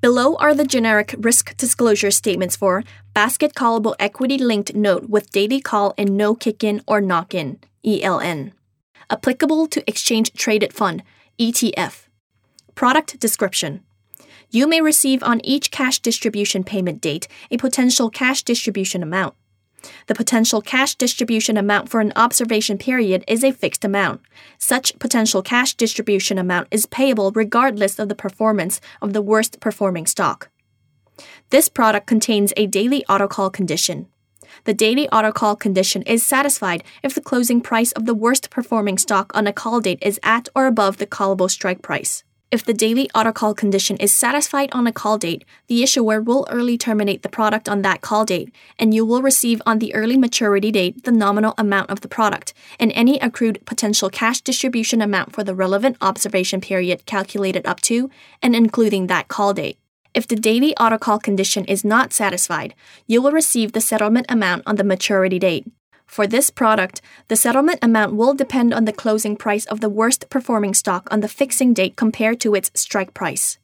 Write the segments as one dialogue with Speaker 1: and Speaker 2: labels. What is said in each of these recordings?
Speaker 1: Below are the generic risk disclosure statements for basket callable equity-linked note with daily call and no kick-in or knock-in, ELN. Applicable to exchange-traded fund, ETF. Product description. You may receive on each cash distribution payment date a potential cash distribution amount. The potential cash distribution amount for an observation period is a fixed amount. Such potential cash distribution amount is payable regardless of the performance of the worst performing stock. This product contains a daily autocall condition. The daily autocall condition is satisfied if the closing price of the worst performing stock on a call date is at or above the callable strike price. If the daily autocall condition is satisfied on a call date, the issuer will early terminate the product on that call date, and you will receive on the early maturity date the nominal amount of the product and any accrued potential cash distribution amount for the relevant observation period calculated up to and including that call date. If the daily autocall condition is not satisfied, you will receive the settlement amount on the maturity date. For this product, the settlement amount will depend on the closing price of the worst performing stock on the fixing date compared to its strike price.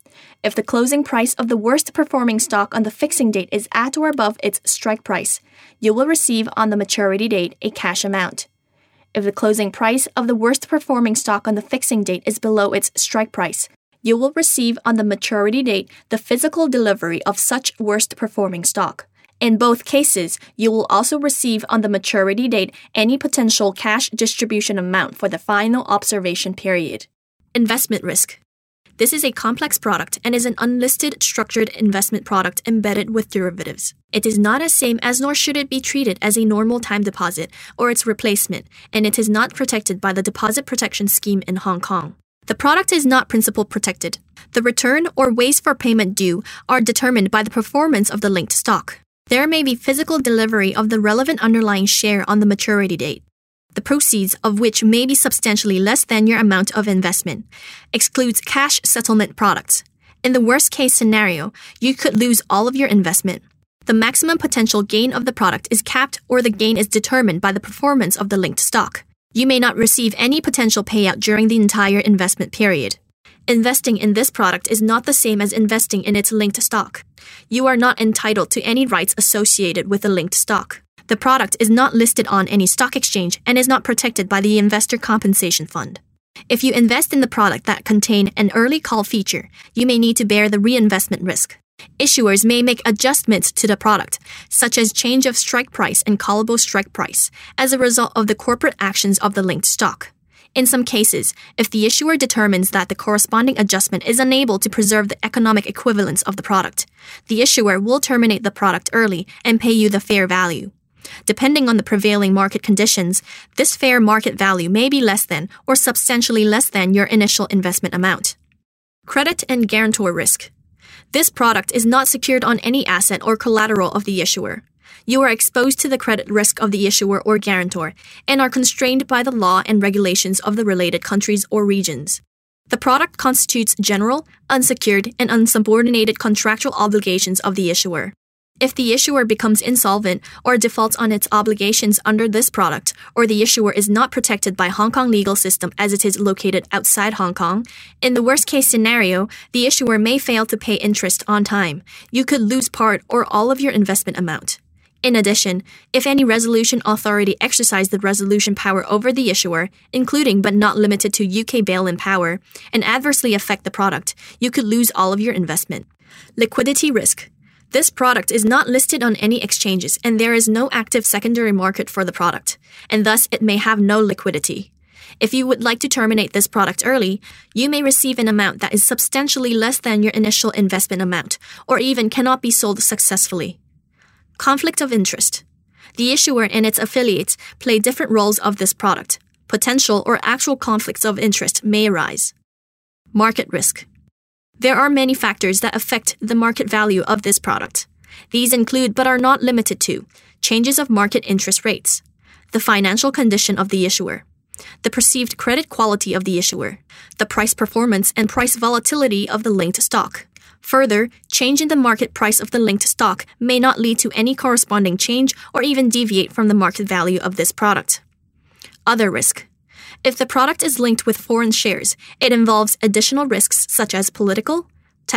Speaker 1: If the closing price of the worst performing stock on the fixing date is at or above its strike price, you will receive on the maturity date a cash amount. If the closing price of the worst performing stock on the fixing date is below its strike price, you will receive on the maturity date the physical delivery of such worst performing stock. In both cases, you will also receive on the maturity date any potential cash distribution amount for the final observation period. Investment risk. This is a complex product and is an unlisted structured investment product embedded with derivatives. It is not as same as nor should it be treated as a normal time deposit or its replacement, and it is not protected by the Deposit Protection Scheme in Hong Kong. The product is not principal protected. The return or ways for payment due are determined by the performance of the linked stock. There may be physical delivery of the relevant underlying share on the maturity date, the proceeds of which may be substantially less than your amount of investment. Excludes cash settlement products. In the worst-case scenario, you could lose all of your investment. The maximum potential gain of the product is capped or the gain is determined by the performance of the linked stock. You may not receive any potential payout during the entire investment period. Investing in this product is not the same as investing in its linked stock. You are not entitled to any rights associated with the linked stock. The product is not listed on any stock exchange and is not protected by the Investor Compensation Fund. If you invest in the product that contain an early call feature, you may need to bear the reinvestment risk. Issuers may make adjustments to the product, such as change of strike price and callable strike price, as a result of the corporate actions of the linked stock. In some cases, if the issuer determines that the corresponding adjustment is unable to preserve the economic equivalence of the product, the issuer will terminate the product early and pay you the fair value. Depending on the prevailing market conditions, this fair market value may be less than or substantially less than your initial investment amount. Credit and guarantor risk. This product is not secured on any asset or collateral of the issuer. You are exposed to the credit risk of the issuer or guarantor and are constrained by the law and regulations of the related countries or regions. The product constitutes general, unsecured, and unsubordinated contractual obligations of the issuer. If the issuer becomes insolvent or defaults on its obligations under this product, or the issuer is not protected by Hong Kong legal system as it is located outside Hong Kong, in the worst-case scenario, the issuer may fail to pay interest on time. You could lose part or all of your investment amount. In addition, if any resolution authority exercise the resolution power over the issuer, including but not limited to UK bail-in power, and adversely affect the product, you could lose all of your investment. Liquidity risk. This product is not listed on any exchanges and there is no active secondary market for the product, and thus it may have no liquidity. If you would like to terminate this product early, you may receive an amount that is substantially less than your initial investment amount, or even cannot be sold successfully. Conflict of interest. The issuer and its affiliates play different roles of this product. Potential or actual conflicts of interest may arise. Market risk. There are many factors that affect the market value of this product. These include but are not limited to changes of market interest rates, the financial condition of the issuer, the perceived credit quality of the issuer, the price performance and price volatility of the linked stock. Further, change in the market price of the linked stock may not lead to any corresponding change or even deviate from the market value of this product. Other risk. If the product is linked with foreign shares, it involves additional risks such as political, tax,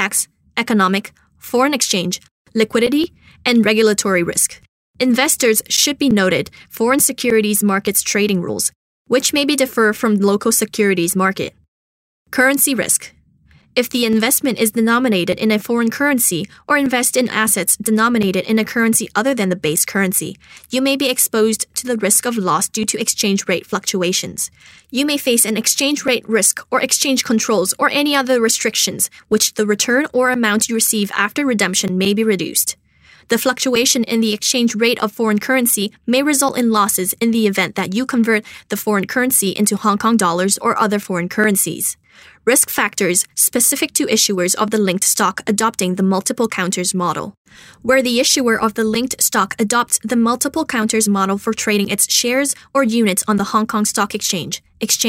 Speaker 1: economic, foreign exchange, liquidity, and regulatory risk. Investors should be noted foreign securities markets trading rules, which may be differ from local securities market. Currency risk. If the investment is denominated in a foreign currency or invest in assets denominated in a currency other than the base currency, you may be exposed to the risk of loss due to exchange rate fluctuations. You may face an exchange rate risk or exchange controls or any other restrictions, which the return or amount you receive after redemption may be reduced. The fluctuation in the exchange rate of foreign currency may result in losses in the event that you convert the foreign currency into Hong Kong dollars or other foreign currencies. Risk factors specific to issuers of the linked stock adopting the multiple counters model. Where the issuer of the linked stock adopts the multiple counters model for trading its shares or units on the Hong Kong Stock Exchange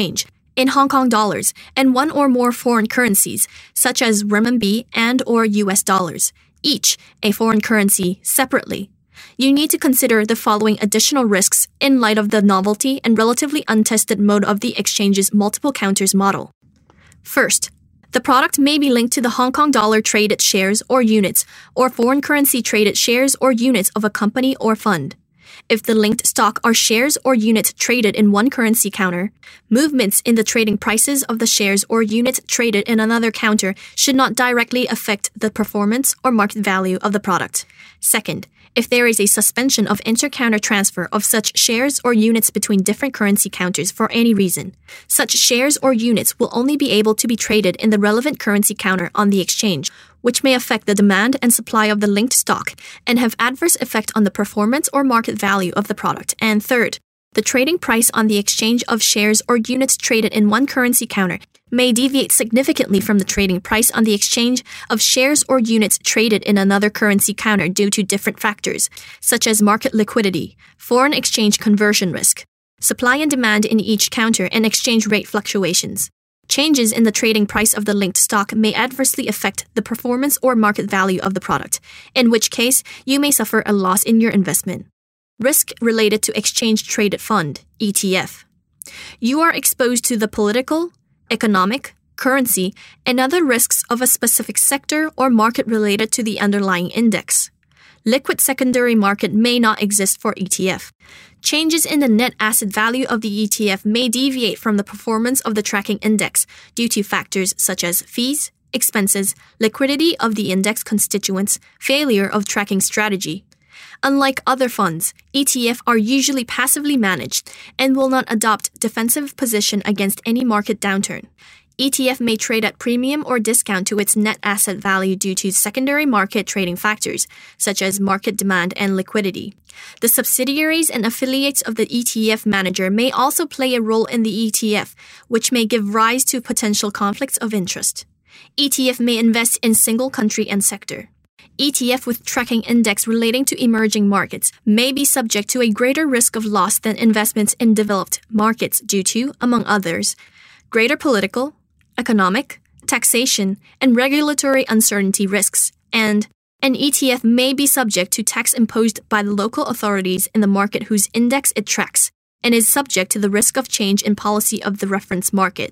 Speaker 1: in Hong Kong dollars and one or more foreign currencies, such as renminbi and/or US dollars, each a foreign currency separately. You need to consider the following additional risks in light of the novelty and relatively untested mode of the exchange's multiple counters model. First, the product may be linked to the Hong Kong dollar traded shares or units or foreign currency traded shares or units of a company or fund. If the linked stock are shares or units traded in one currency counter, movements in the trading prices of the shares or units traded in another counter should not directly affect the performance or market value of the product. Second, if there is a suspension of inter-counter transfer of such shares or units between different currency counters for any reason, such shares or units will only be able to be traded in the relevant currency counter on the exchange, which may affect the demand and supply of the linked stock and have adverse effect on the performance or market value of the product. And third, the trading price on the exchange of shares or units traded in one currency counter may deviate significantly from the trading price on the exchange of shares or units traded in another currency counter due to different factors, such as market liquidity, foreign exchange conversion risk, supply and demand in each counter, and exchange rate fluctuations. Changes in the trading price of the linked stock may adversely affect the performance or market value of the product, in which case you may suffer a loss in your investment. Risk related to exchange-traded fund, ETF. You are exposed to the political, economic, currency, and other risks of a specific sector or market related to the underlying index. Liquid secondary market may not exist for ETF. Changes in the net asset value of the ETF may deviate from the performance of the tracking index due to factors such as fees, expenses, liquidity of the index constituents, failure of tracking strategy. Unlike other funds, ETF are usually passively managed and will not adopt defensive position against any market downturn. ETF may trade at premium or discount to its net asset value due to secondary market trading factors, such as market demand and liquidity. The subsidiaries and affiliates of the ETF manager may also play a role in the ETF, which may give rise to potential conflicts of interest. ETF may invest in single country and sector. ETF with tracking index relating to emerging markets may be subject to a greater risk of loss than investments in developed markets due to, among others, greater political, economic, taxation, and regulatory uncertainty risks, and an ETF may be subject to tax imposed by the local authorities in the market whose index it tracks, and is subject to the risk of change in policy of the reference market.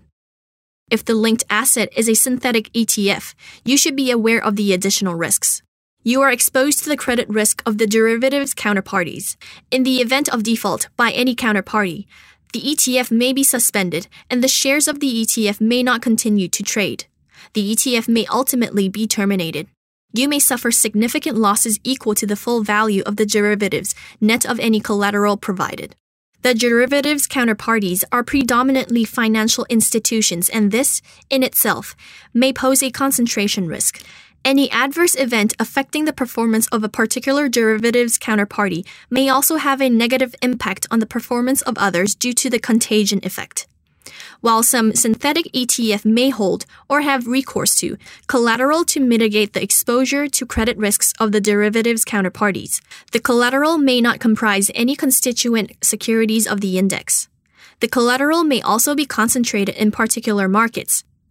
Speaker 1: If the linked asset is a synthetic ETF, you should be aware of the additional risks. You are exposed to the credit risk of the derivatives counterparties. In the event of default by any counterparty, the ETF may be suspended and the shares of the ETF may not continue to trade. The ETF may ultimately be terminated. You may suffer significant losses equal to the full value of the derivatives, net of any collateral provided. The derivatives counterparties are predominantly financial institutions, and this, in itself, may pose a concentration risk. Any adverse event affecting the performance of a particular derivatives counterparty may also have a negative impact on the performance of others due to the contagion effect. While some synthetic ETF may hold or have recourse to collateral to mitigate the exposure to credit risks of the derivatives counterparties, the collateral may not comprise any constituent securities of the index. The collateral may also be concentrated in particular markets.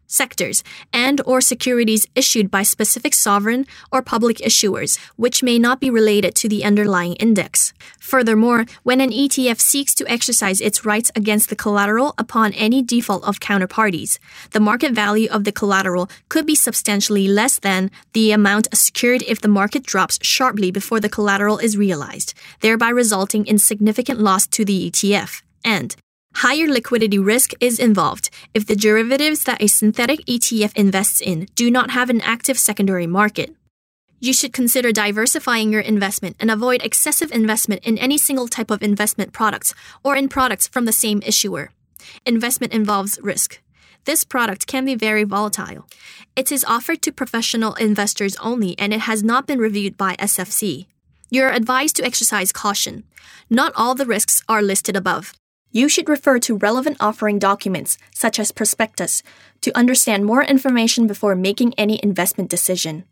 Speaker 1: sectors, and/or securities issued by specific sovereign or public issuers, which may not be related to the underlying index. Furthermore, when an ETF seeks to exercise its rights against the collateral upon any default of counterparties, the market value of the collateral could be substantially less than the amount secured if the market drops sharply before the collateral is realized, thereby resulting in significant loss to the ETF. And higher liquidity risk is involved if the derivatives that a synthetic ETF invests in do not have an active secondary market. You should consider diversifying your investment and avoid excessive investment in any single type of investment products or in products from the same issuer. Investment involves risk. This product can be very volatile. It is offered to professional investors only, and it has not been reviewed by SFC. You are advised to exercise caution. Not all the risks are listed above. You should refer to relevant offering documents, such as prospectus, to understand more information before making any investment decision.